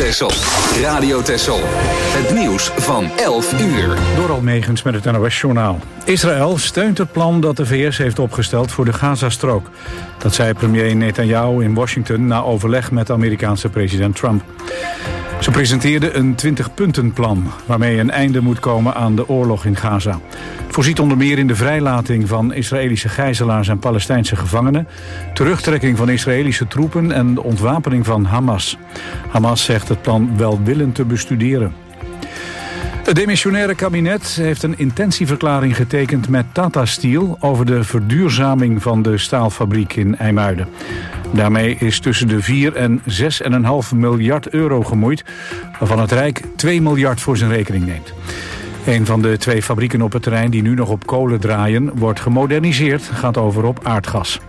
Texel. Radio Texel. Het nieuws van 11 uur. Door Almegens met het NOS-journaal. Israël steunt het plan dat de VS heeft opgesteld voor de Gazastrook. Dat zei premier Netanyahu in Washington na overleg met de Amerikaanse president Trump. Ze presenteerde een 20-puntenplan waarmee een einde moet komen aan de oorlog in Gaza. Het voorziet onder meer in de vrijlating van Israëlische gijzelaars en Palestijnse gevangenen, terugtrekking van Israëlische troepen en de ontwapening van Hamas. Hamas zegt het plan welwillend te bestuderen. Het demissionaire kabinet heeft een intentieverklaring getekend met Tata Steel over de verduurzaming van de staalfabriek in IJmuiden. Daarmee is tussen de 4 en 6,5 miljard euro gemoeid, waarvan het Rijk 2 miljard voor zijn rekening neemt. Een van de 2 fabrieken op het terrein die nu nog op kolen draaien wordt gemoderniseerd, gaat over op aardgas.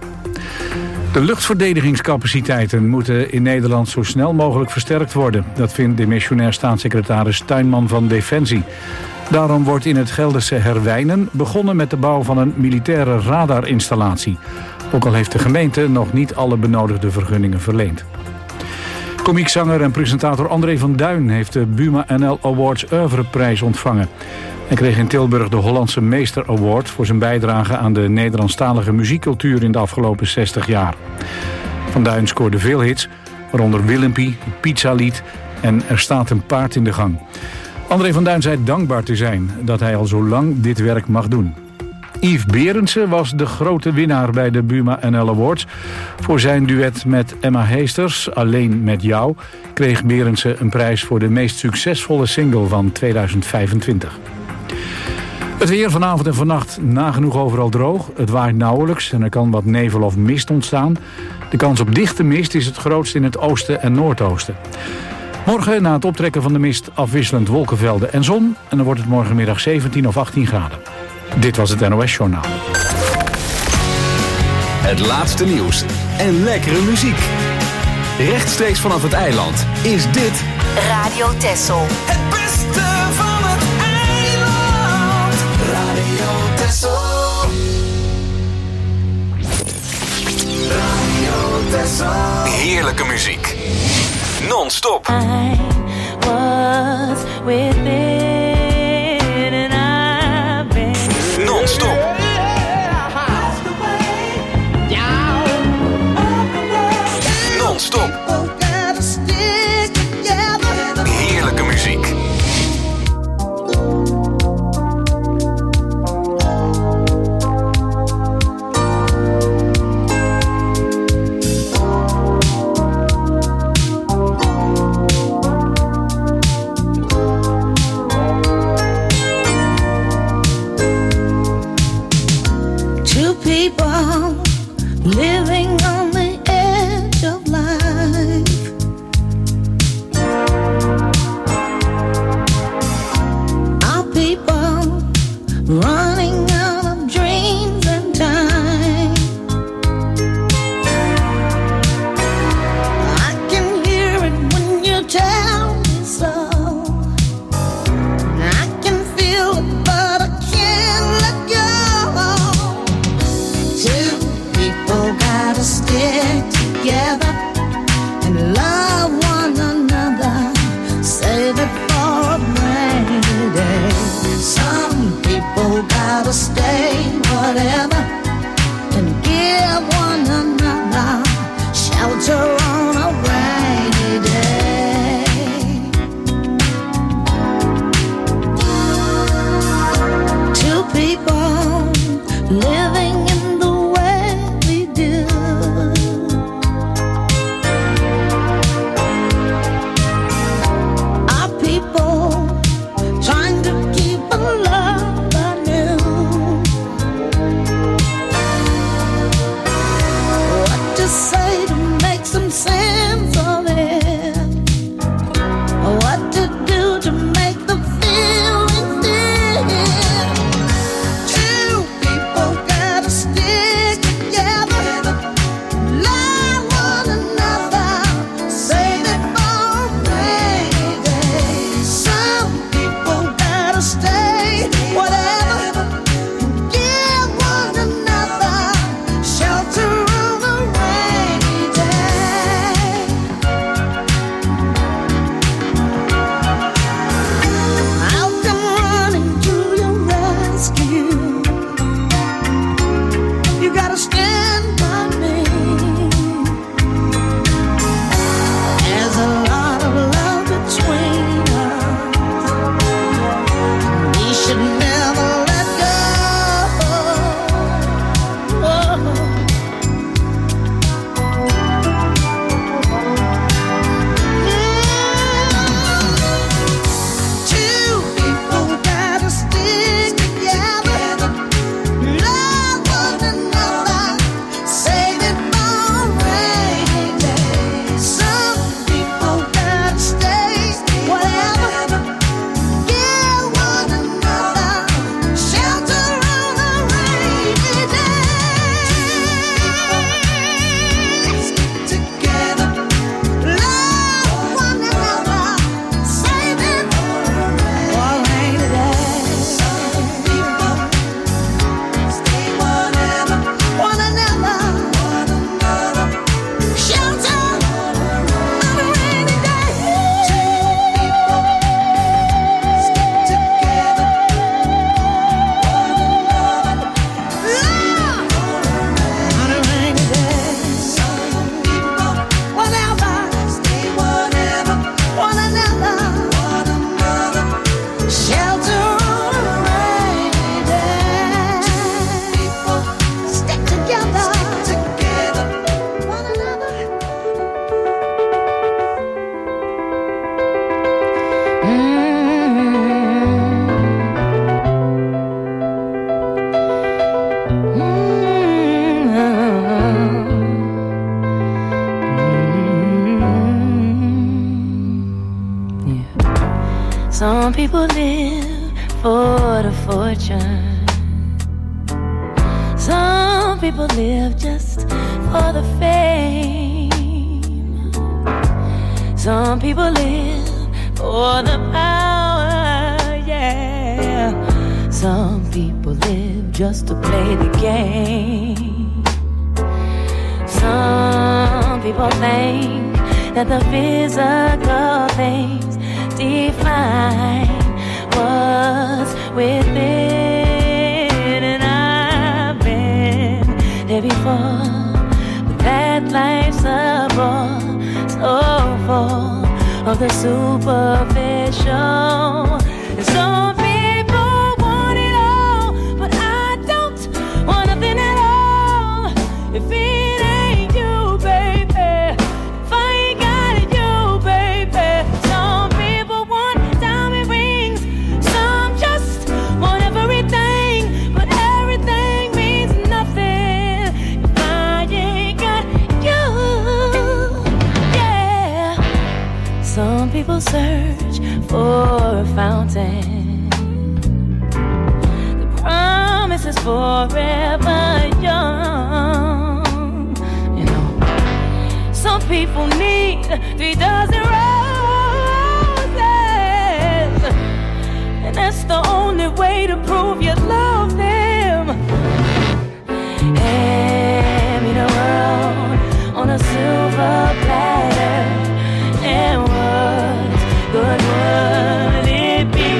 De luchtverdedigingscapaciteiten moeten in Nederland zo snel mogelijk versterkt worden. Dat vindt demissionair staatssecretaris Tuinman van Defensie. Daarom wordt in het Gelderse Herwijnen begonnen met de bouw van een militaire radarinstallatie. Ook al heeft de gemeente nog niet alle benodigde vergunningen verleend. Komiekzanger en presentator André van Duin heeft de Buma NL Awards Oeuvreprijs ontvangen. Hij kreeg in Tilburg de Hollandse Meester Award voor zijn bijdrage aan de Nederlandstalige muziekcultuur in de afgelopen 60 jaar. Van Duin scoorde veel hits, waaronder Willempie, het Pizzalied en Er staat een paard in de gang. André van Duin zei dankbaar te zijn dat hij al zo lang dit werk mag doen. Yves Berendsen was de grote winnaar bij de Buma NL Awards. Voor zijn duet met Emma Heesters, Alleen met jou, kreeg Berendsen een prijs voor de meest succesvolle single van 2025. Het weer vanavond en vannacht nagenoeg overal droog. Het waait nauwelijks en er kan wat nevel of mist ontstaan. De kans op dichte mist is het grootst in het oosten en noordoosten. Morgen na het optrekken van de mist afwisselend wolkenvelden en zon. En dan wordt het morgenmiddag 17 of 18 graden. Dit was het NOS-journaal. Het laatste nieuws en lekkere muziek. Rechtstreeks vanaf het eiland is dit Radio Texel. Het beste van het eiland. Radio Texel. Radio Texel. heerlijke muziek. Non-stop. I was within and I've been Non-stop. Non-stop. Heerlijke muziek. people live for the fortune. Some people live just for the fame. Some people live for the power, yeah. Some people live just to play the game. Some people think that the physical things define what's within, and I've been there before, but that life's a bore, so full of the superficial. And some people want it all, but I don't want nothing at all. If it ain't you, baby, if I ain't got it, you, baby. Some people want diamond rings, some just want everything, but everything means nothing if I ain't got you. Yeah. Some people search for a fountain. The promise is forever young. You know, some people need 3 dozen roses, and that's the only way to prove you love them. Hand me the world on a silver platter, and what good would it be?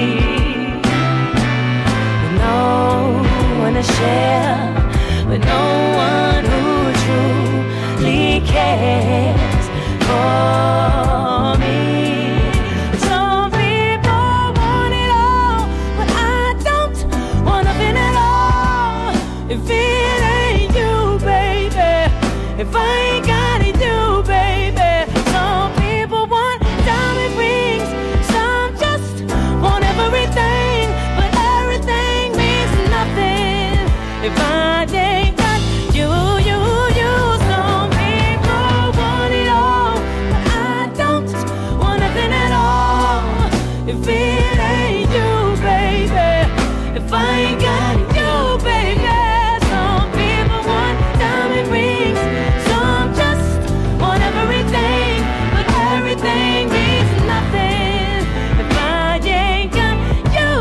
With no one to share, with no one who truly cares for me. Some people want it all, but I don't want nothing at all. If it ain't you, baby, if I ain't got it, you, baby. Some people want diamond rings, some just want everything, but everything means nothing if I ain't got you, you, you. Some people want it all, but I don't want nothing at all. If it ain't you, baby, if I ain't got you, baby. Some people want diamond rings, some just want everything, but everything means nothing if I ain't got you.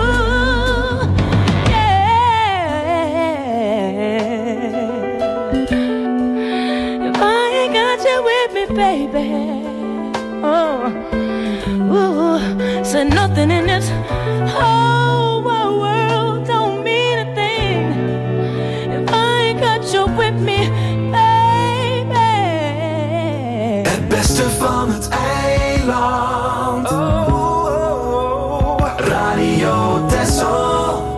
Yeah. If I ain't got you with me, baby. Oh, ooh, so nothing in this whole world don't mean a thing if I ain't got you with me, baby. Het beste van het eiland. Radio Texel.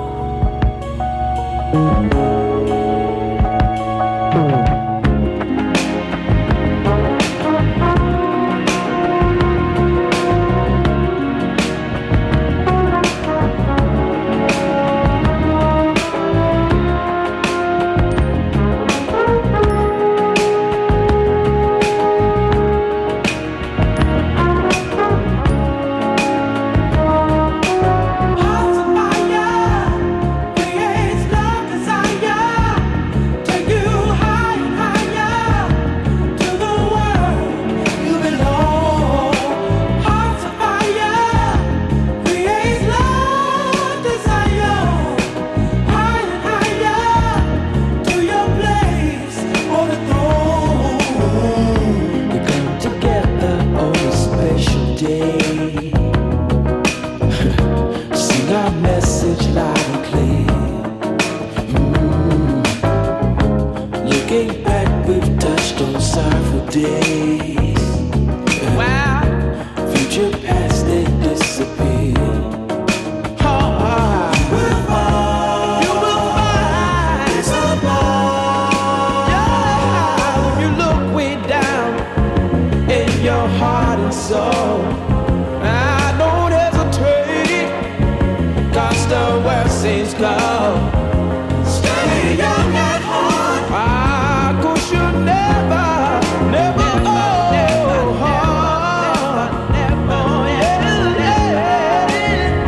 Stay young at heart. 'Cause you never old.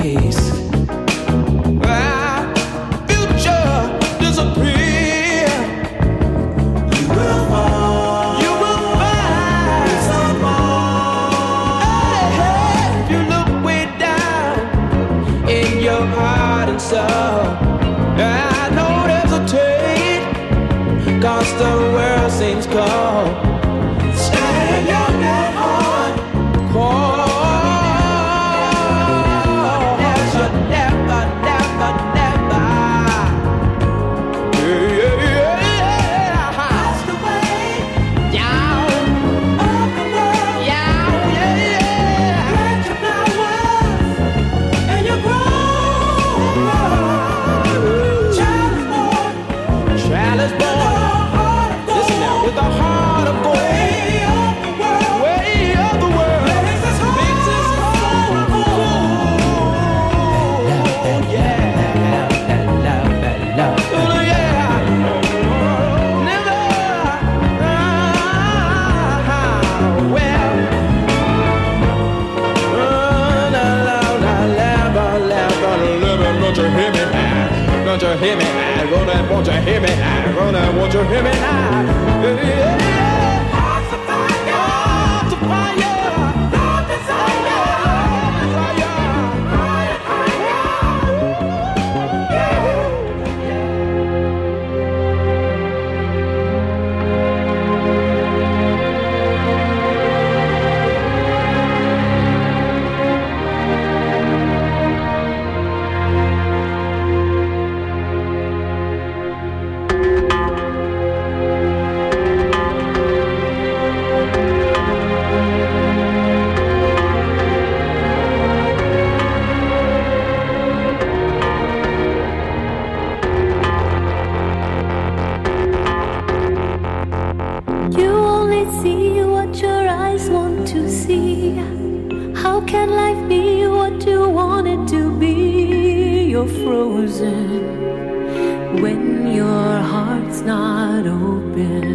face. Future disappear. You will find someone. Hey, if you look way down in your heart and soul, don't hesitate, 'cause the world seems cold. Stay young at heart. Won't you hear me? Won't you hear me? Won't you hear me now? Hearts of fire, hearts of fire, love desire, fire, when your heart's not open.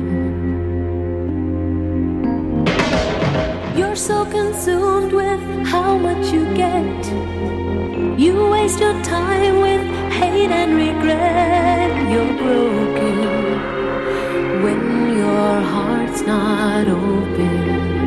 You're so consumed with how much you get. You waste your time with hate and regret. You're broken when your heart's not open.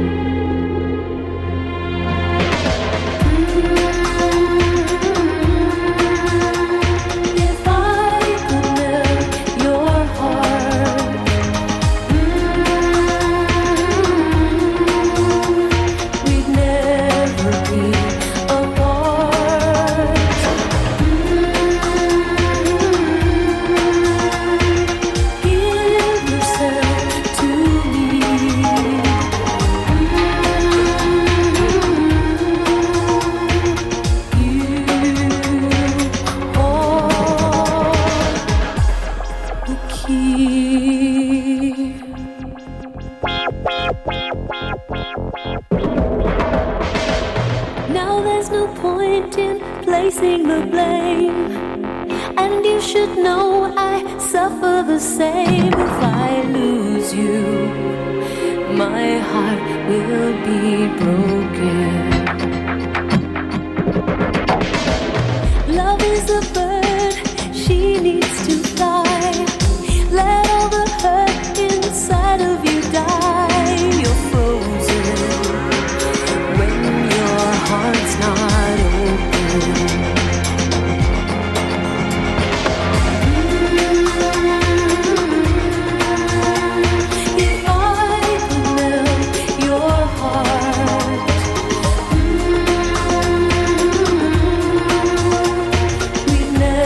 Now there's no point in placing the blame, and you should know I suffer the same. If I lose you, my heart will be broken. Love is a bird, she needs to fly. Let all the hurt inside of you die. You're frozen when your heart's not open. If I could melt your heart, we'd never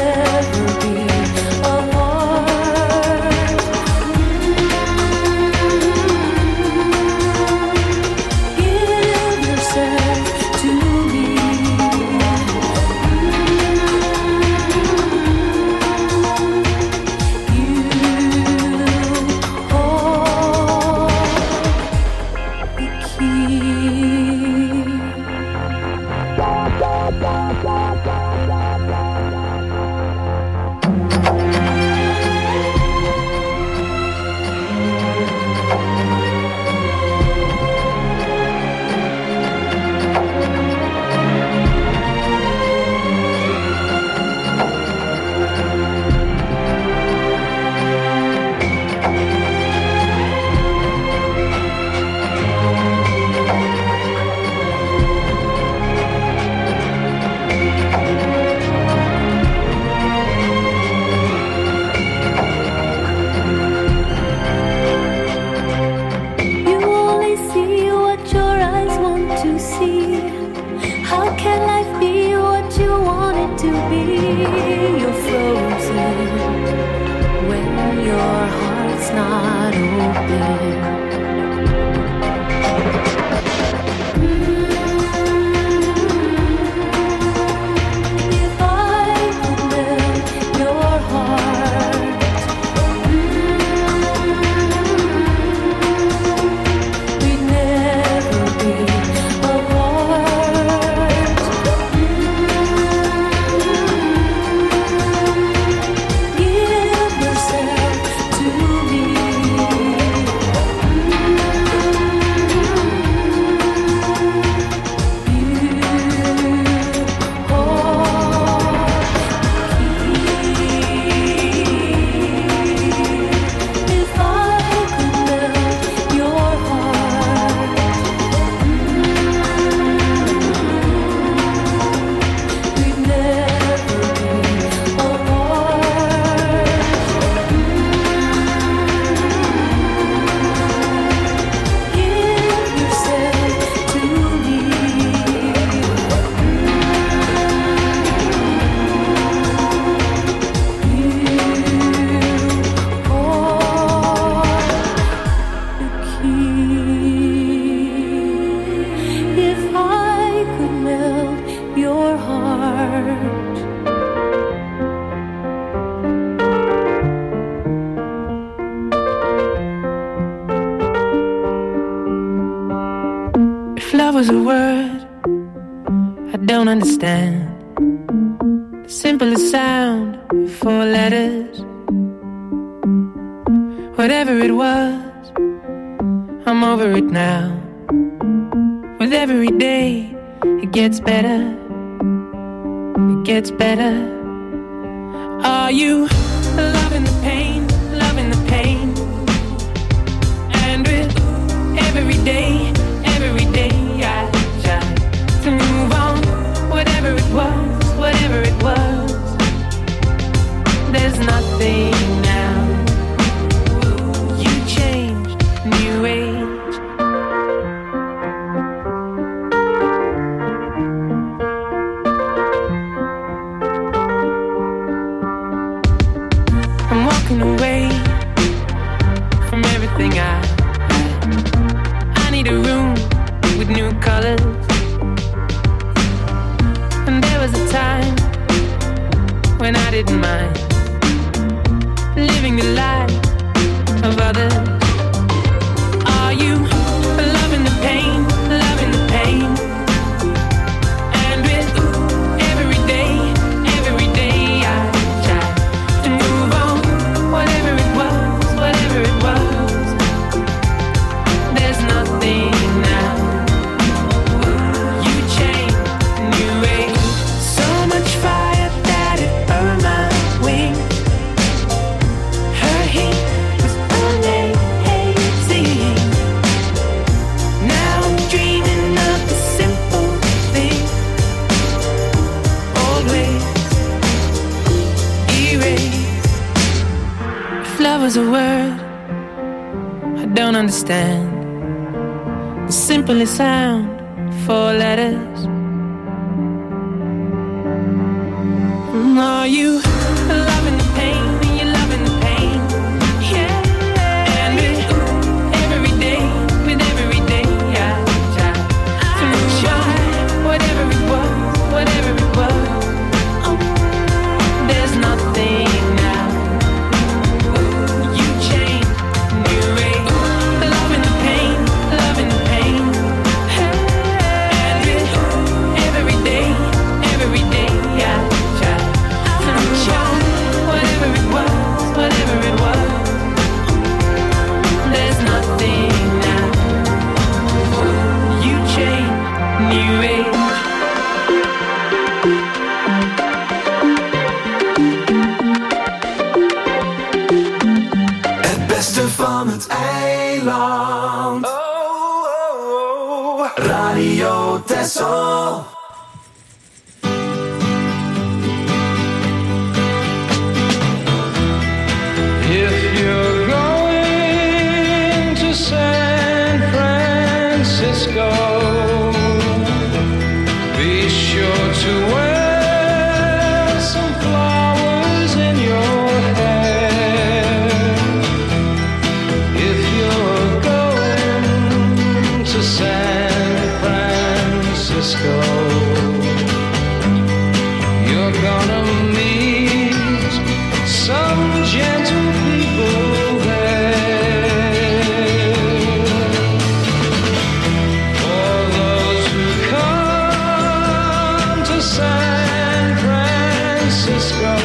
to be your frozen when your heart's not open. If I could melt your heart, we'd never be apart. Give yourself to me. If I could melt your heart, we'd never be apart. Give yourself to me. If I could melt your heart, If love was a word I don't understand, the simplest sound, 4 letters. Whatever it was, I'm over it now. With every day, it gets better. It gets better. Are you loving the pain, loving the pain? And with every day I try to move on. Whatever it was, there's nothing now. You changed, new age. I'm walking away from everything I need a room with new colors. And there was a time when I didn't mind living the life of others. Are you loving the pain, loving the pain? And with every day I try to move on. Whatever it was, there's nothing now. You changed, new age. So much fire that it burned my wings. Her heat was amazing. Now I'm dreaming of the simple thing. Always erase. If love was a word I don't understand, the simplest sound, 4 letters. Are you loving the pain? Are you loving the pain? Yeah. And with every day I try to move on. Whatever it was, there's nothing now. You changed, new age. Loving the pain, loving the pain. And with every day I try to move on. Whatever it was, there's nothing now. You changed, new age. Het beste van het eiland. Radio Texel. If you're going to San Francisco, be sure to wear gonna meet some gentle people there. For those who come to San Francisco,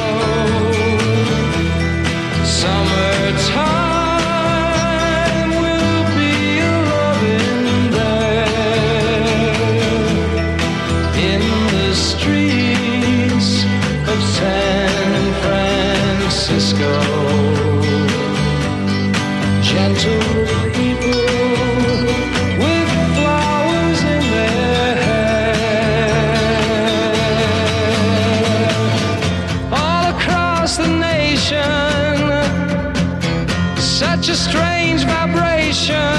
summertime will be a loving there. In the streets of San Francisco, gentle people with flowers in their hair. All across the nation, such a strange vibration,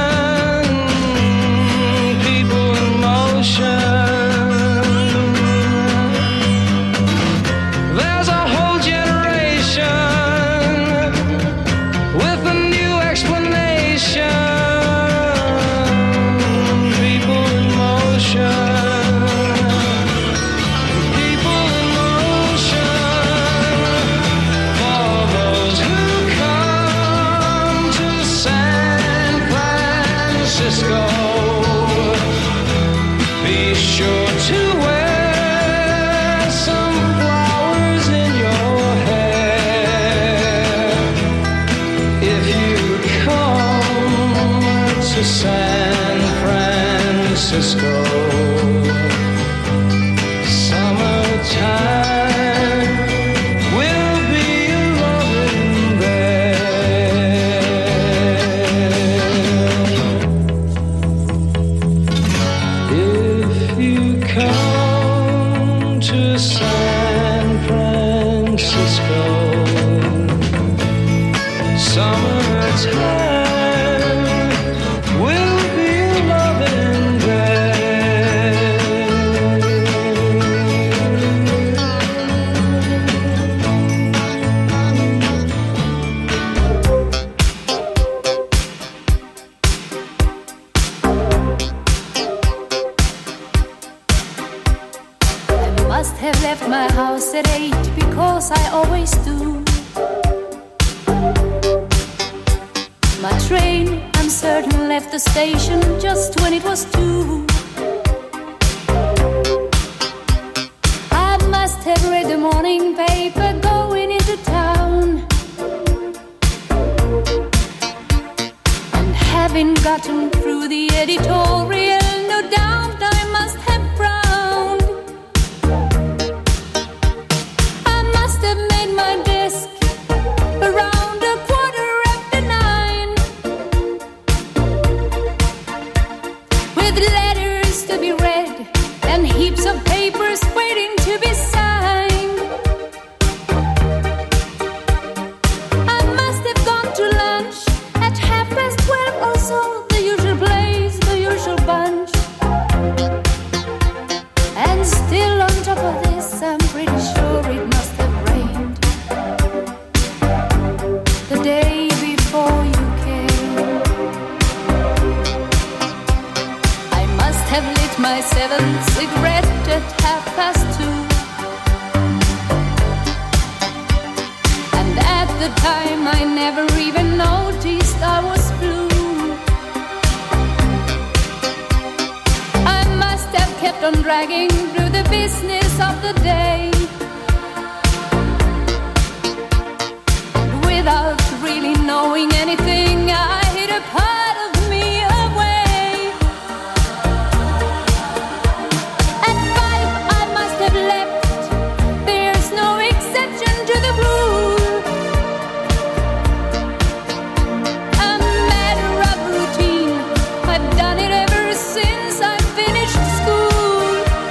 people in motion. There's a whole generation with a new explanation, people in motion, people in motion. For those who come to San Francisco, be sure to wear some flowers in your hair. If you come to San Francisco, summertime will be a loving there. If you come to San Francisco, summertime will be a loving there. I must have left my house at 8 because I always do. My train, I'm certain, left the station just when it was 2. I must have read the morning paper going into town, and having gotten through the editorial, no doubt I must have frowned. I must have made my desk around 9:15, with letters to be read and heaps of papers waiting to be signed. I must have gone to lunch at 12:30 or so, the usual place, the usual bunch. And still on top of this, I'm pretty sure it must have rained the day before you came. I must have lit my 7th cigarette at 2:30, and at the time I never even noticed I was blue. I must have kept on dragging through the business of the day, without really knowing anything, I hid a part of me away. At 5 I must have left, there's no exception to the rule. A matter of routine, I've done it ever since I finished school.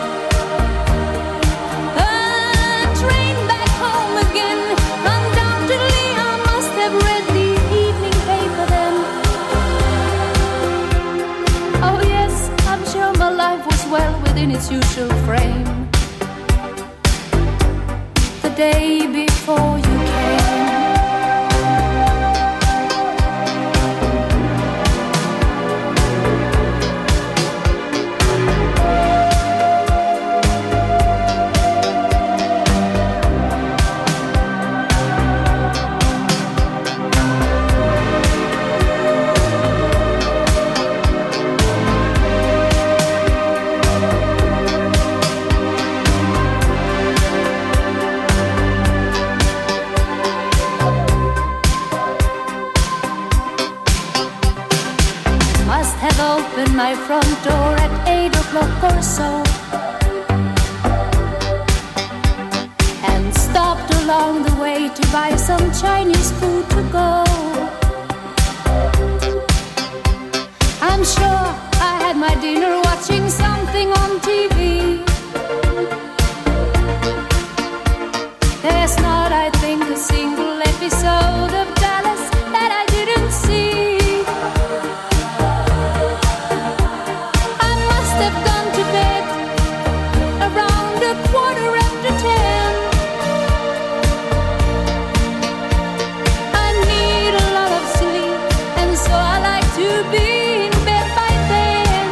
A train back home again, undoubtedly I must have read the evening paper then. Oh yes, I'm sure my life was well within its usual frame the day before you came. my front door at 8 o'clock or so, and stopped along the way to buy some Chinese food to go. I'm sure I had my dinner watching something on TV. There's not, I think, a single episode of Dallas that I didn't see. I must have gone to bed around 10:15. I need a lot of sleep, and so I like to be in bed by then.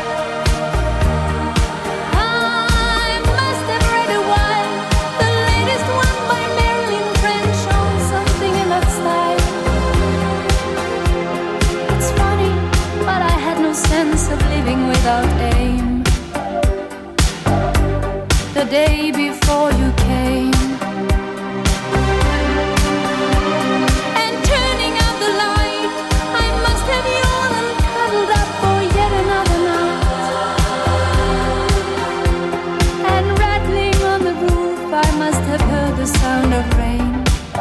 I must have read a while the latest one by Marilyn French on something in that style. It's funny, but I had no sense of living without aim. The day before you came, and turning out the light, I must have yawned and cuddled up for yet another night. And rattling on the roof, I must have heard the sound of rain.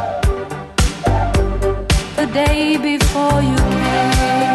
The day before you came.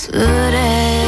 today.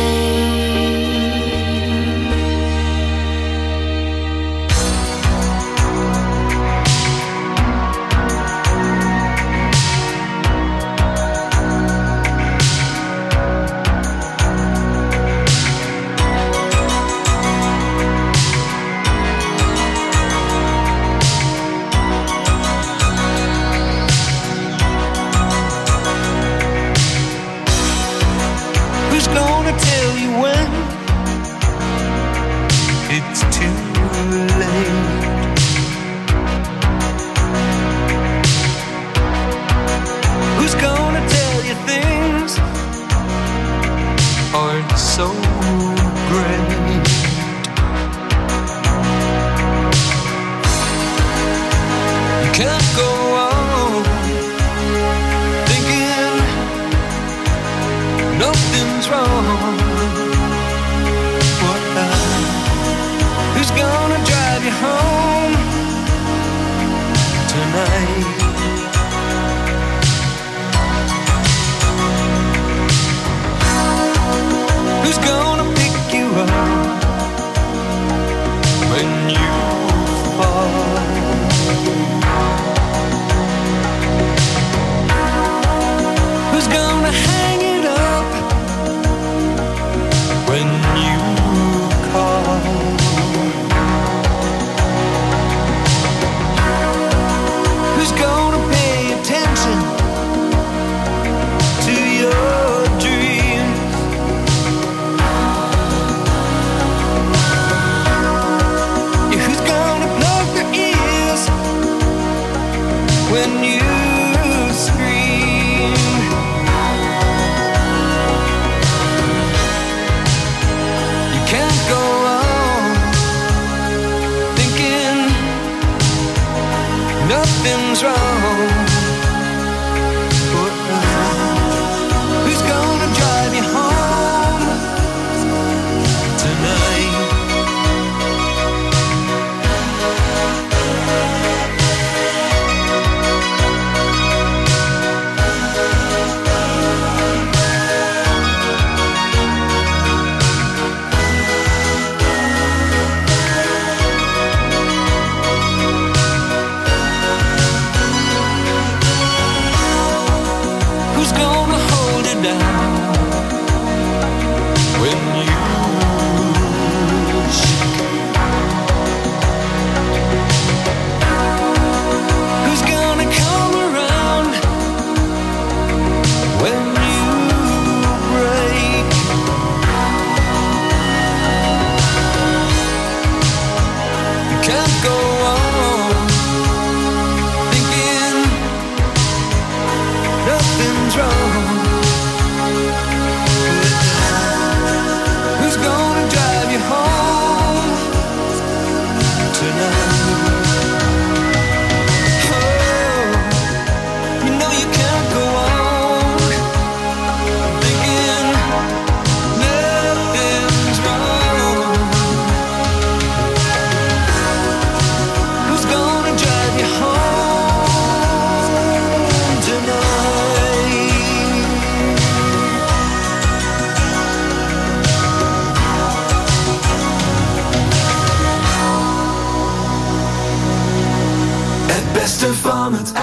Van het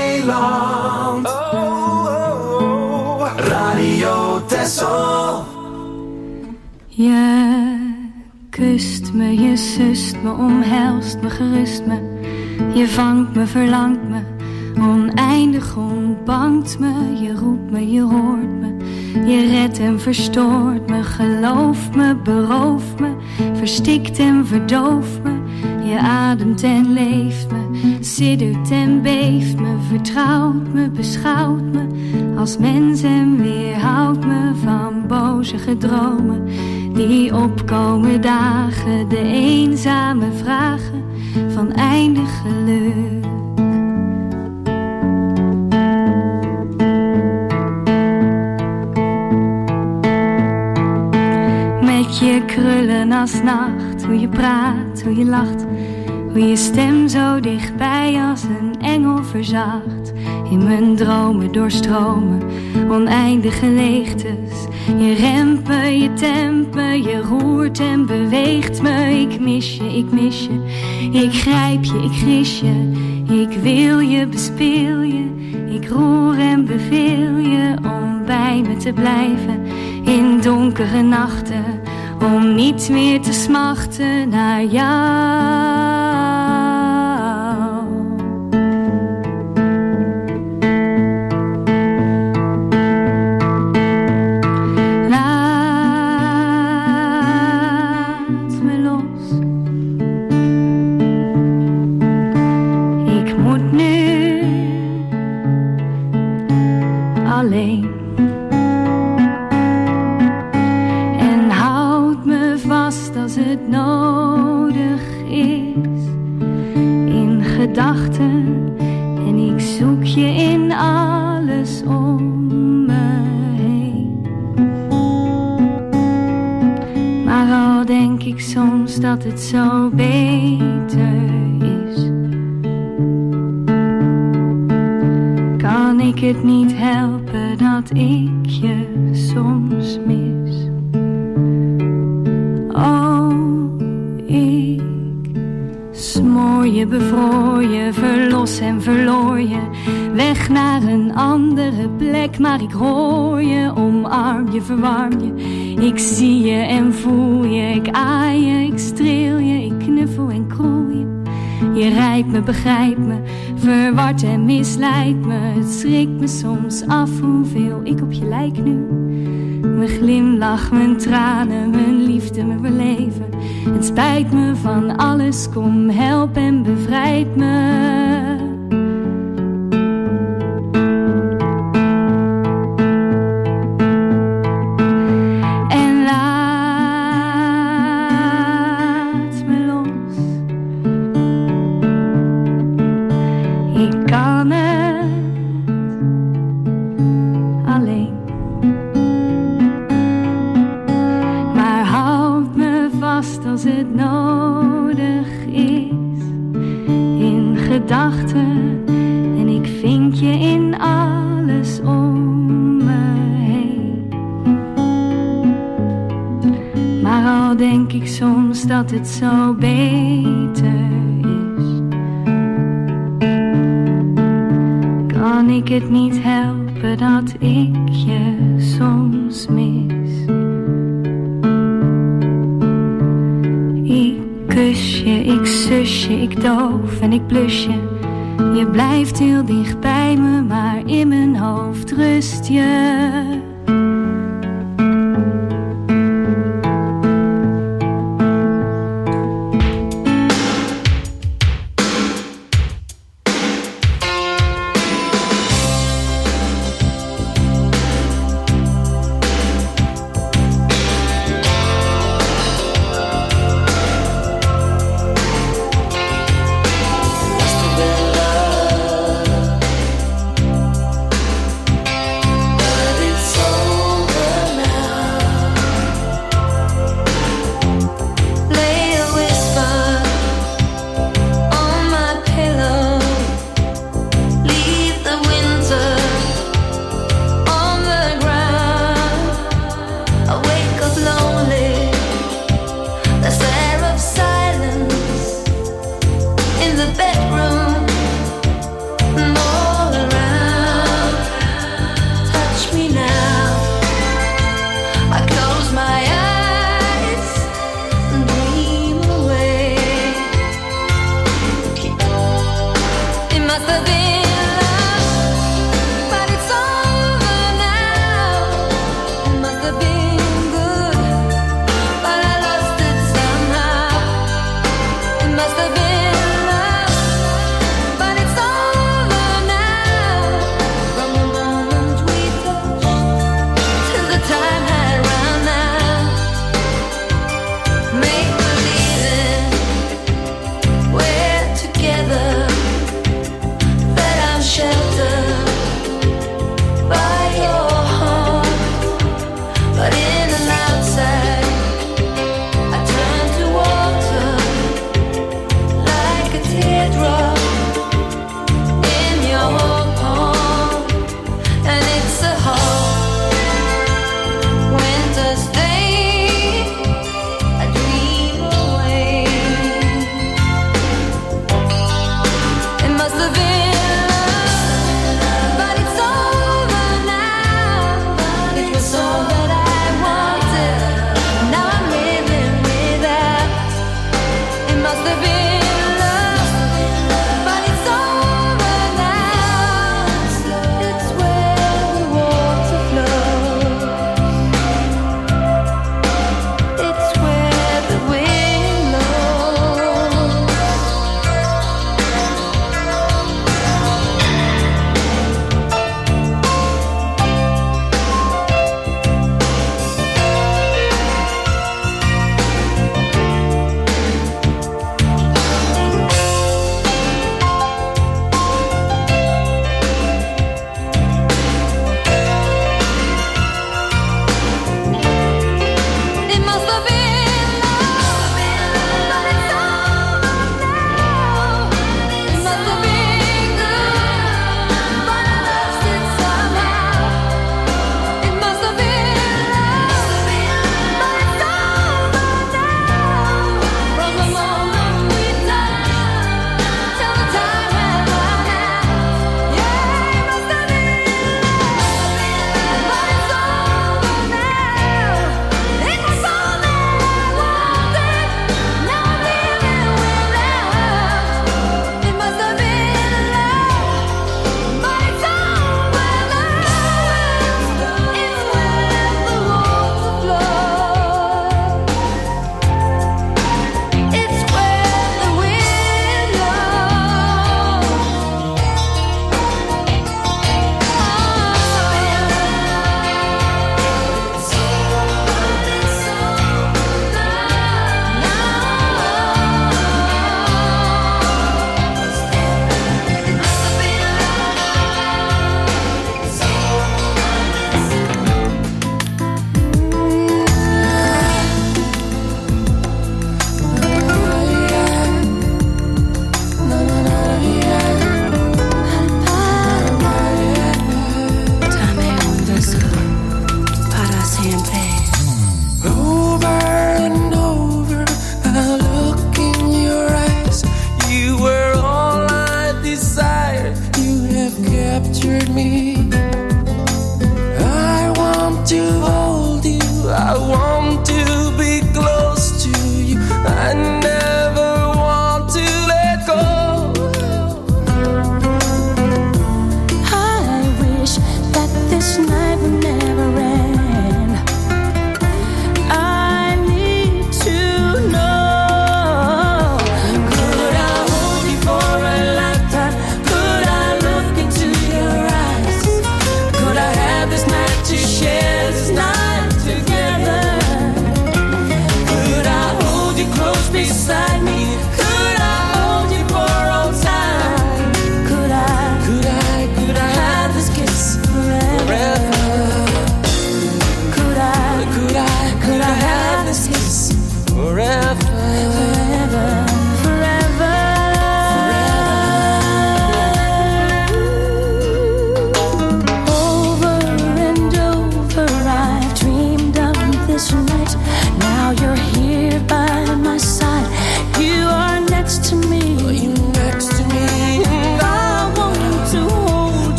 eiland. Radio Texel. Je kust me, je sust me, omhelst me, gerust me. Je vangt me, verlangt me, oneindig ontbangt me. Je roept me, je hoort me, je redt en verstoort me. Gelooft me, berooft me, verstikt en verdooft me. Je ademt en leeft me, siddert en beeft me, vertrouwt me, beschouwt me als mens en weerhoudt me van bozige dromen die opkomen dagen, de eenzame vragen van eindig geluk. Met je krullen als nacht, hoe je praat, hoe je lacht, hoe je stem zo dichtbij als een engel verzacht. In mijn dromen doorstromen oneindige leegtes. Je remt me, je tempt me, je roert en beweegt me. Ik mis je, ik mis je, ik grijp je, ik gis je. Ik wil je, bespeel je, ik roer en beveel je om bij me te blijven in donkere nachten, om niet meer te smachten naar jou. Laat me los. Ik moet nu alleen. En houd me vast als het nodig is. In gedachten. En ik zoek je in alles om me heen. Maar al denk ik soms dat het zo beter is, kan ik het niet helpen dat ik je soms mis. Oh, ik smoor je, bevroor je, verlos en verloor je. Weg naar een andere plek, maar ik hoor je, omarm je, verwarm je. Ik zie je en voel je, ik aai je, ik streel je, ik knuffel en kroel je. Je rijdt me, begrijpt me, verward en misleidt me. Het schrikt me soms af hoeveel ik op je lijk nu. Mijn glimlach, mijn tranen, mijn liefde, mijn beleven. Het spijt me van alles, kom help en bevrijd me. En laat me los. Ik kan het alleen. Maar houd me vast als het nodig is. In gedachten. En ik vind je in alles om me heen. Maar al denk ik soms dat het zo beter is, kan ik het niet helpen dat ik je soms mis. Ik kus je, ik sus je, ik doof en ik blus je. Je blijft heel dicht bij me, maar in mijn hoofd rust je. It's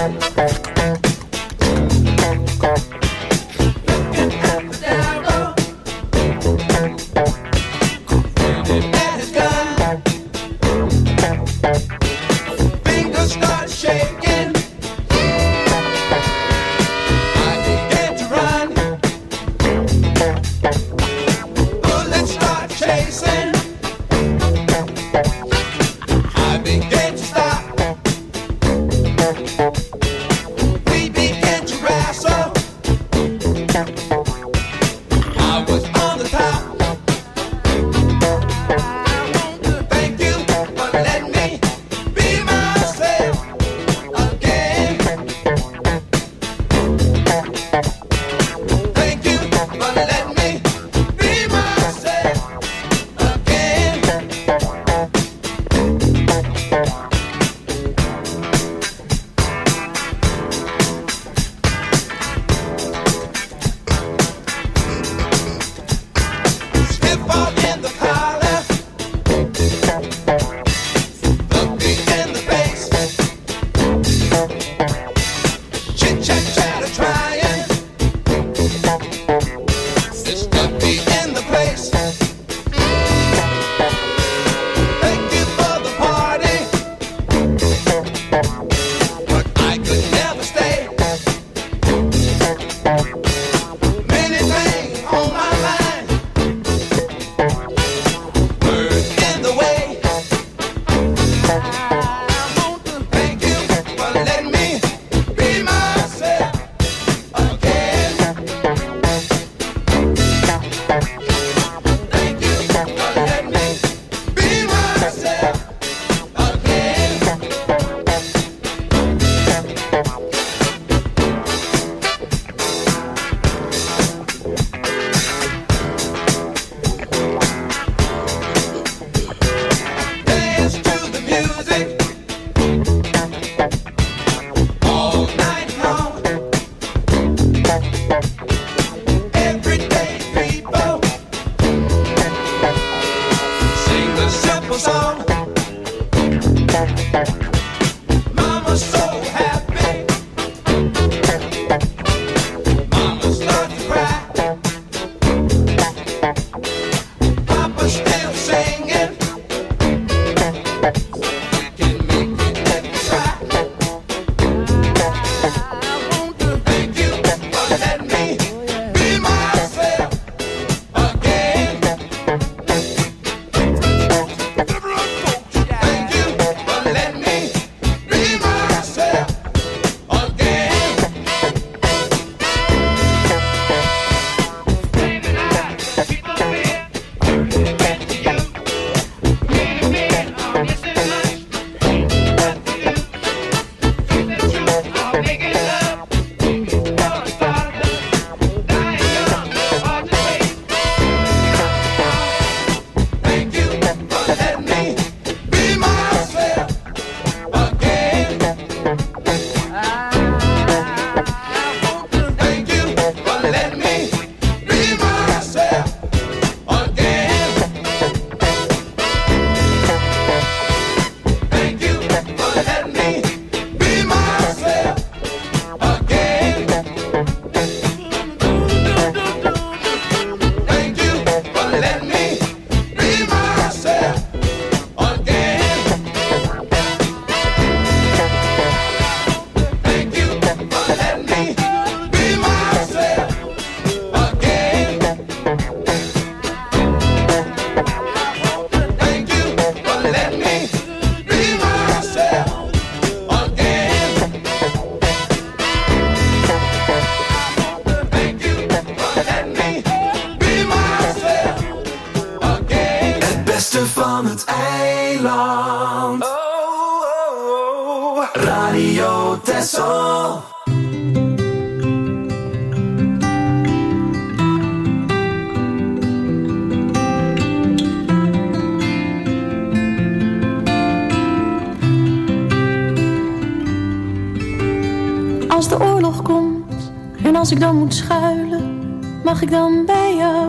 van het eiland. Radio Texel. Als de oorlog komt en als ik dan moet schuilen, mag ik dan bij jou?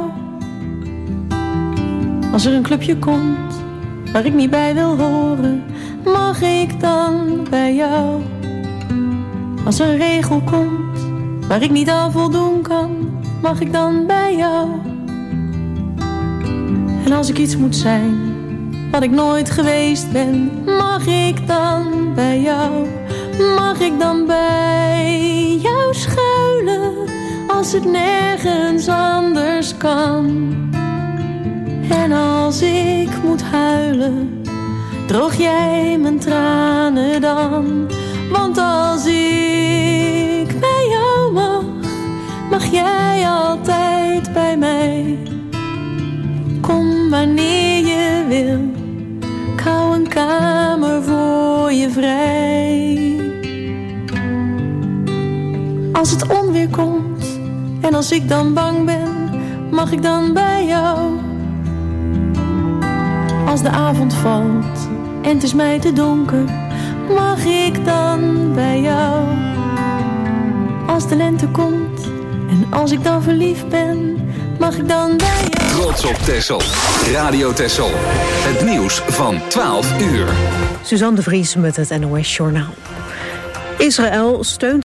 Als er een clubje komt waar ik niet bij wil horen, mag ik dan bij jou? Als een regel komt waar ik niet aan voldoen kan, mag ik dan bij jou? En als ik iets moet zijn wat ik nooit geweest ben, mag ik dan bij jou? Mag ik dan bij jou schuilen als het nergens anders kan? En als ik moet huilen, droog jij mijn tranen dan? Want als ik bij jou mag jij altijd bij mij. Kom wanneer je wil, ik hou een kamer voor je vrij. Als het onweer komt en als ik dan bang ben, mag ik dan bij jou? Als de avond valt en het is mij te donker, mag ik dan bij jou? Als de lente komt en als ik dan verliefd ben, mag ik dan bij jou? Trots op Texel. Radio Texel. Het nieuws van 12 uur. Suzanne de Vries met het NOS Journaal. Israël steunt